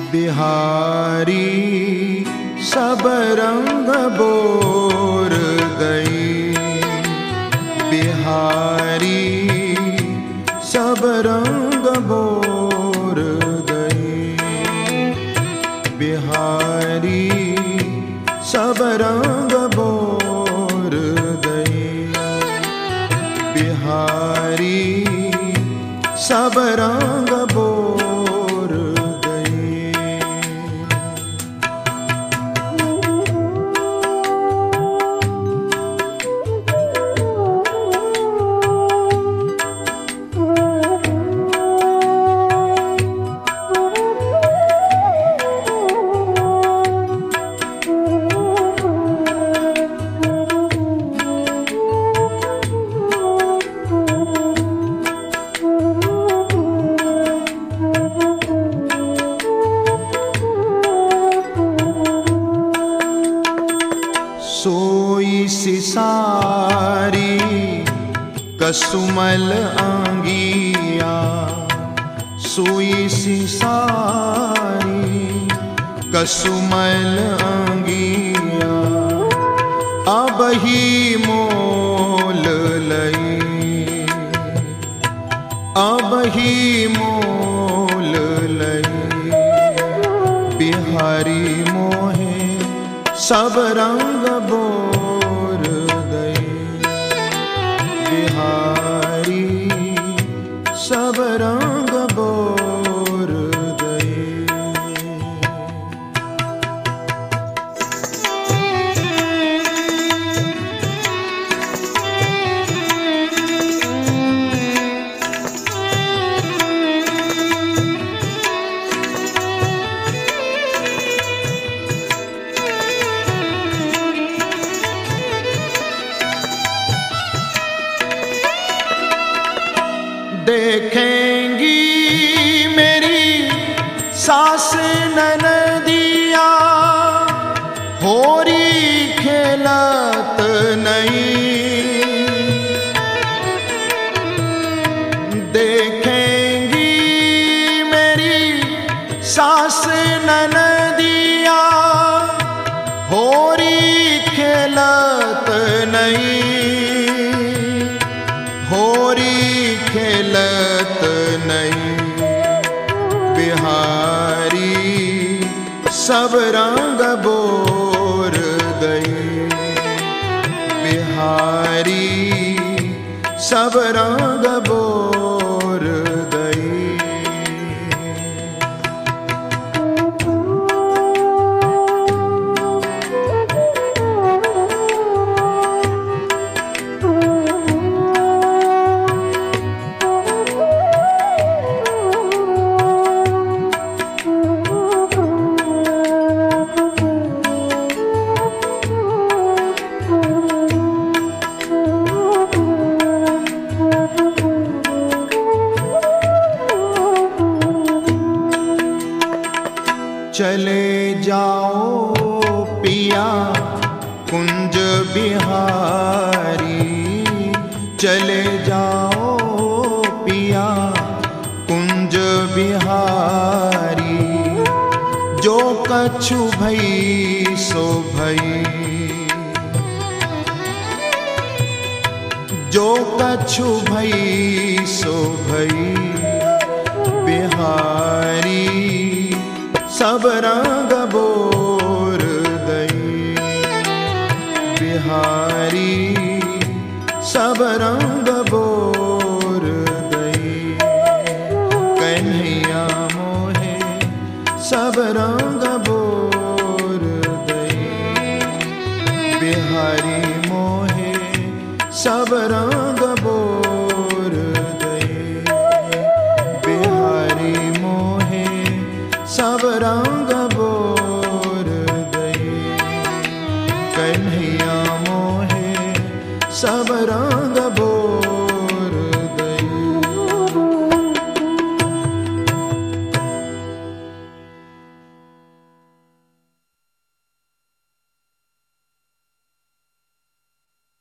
बिहारी सब रंग बोर गई, बिहारी सब रंग बोर गई, बिहारी सब रंग बोर गई, बिहारी सब रंग बोर गई। सोई सिसारी कसुमल आंगिया, सोई सिसारी कसुमल आंगिया, अब ही मोल लई, अब ही मोल लई, बिहारी मोहे सब रंग बोर गई, बिहारी सब रंग बोर गई। देखेंगी मेरी सास ननदिया, होरी खेलत नहीं, देखेंगी मेरी सास ननदिया, होरी खेलत नहीं, होरी खेलत नहीं, बिहारी सब रंग बोर गई, बिहारी सब रंग बोर गई। चले जाओ पिया कुंज बिहारी, चले जाओ पिया कुंज बिहारी, जो कछु भई सो भई, जो कछु भई सो भई, बिहारी सब रंग बोर गई, बिहारी सब रंग बोर गई, कन्हैया मोहे सब रंग बोर गई, बिहारी मोहे सब रंग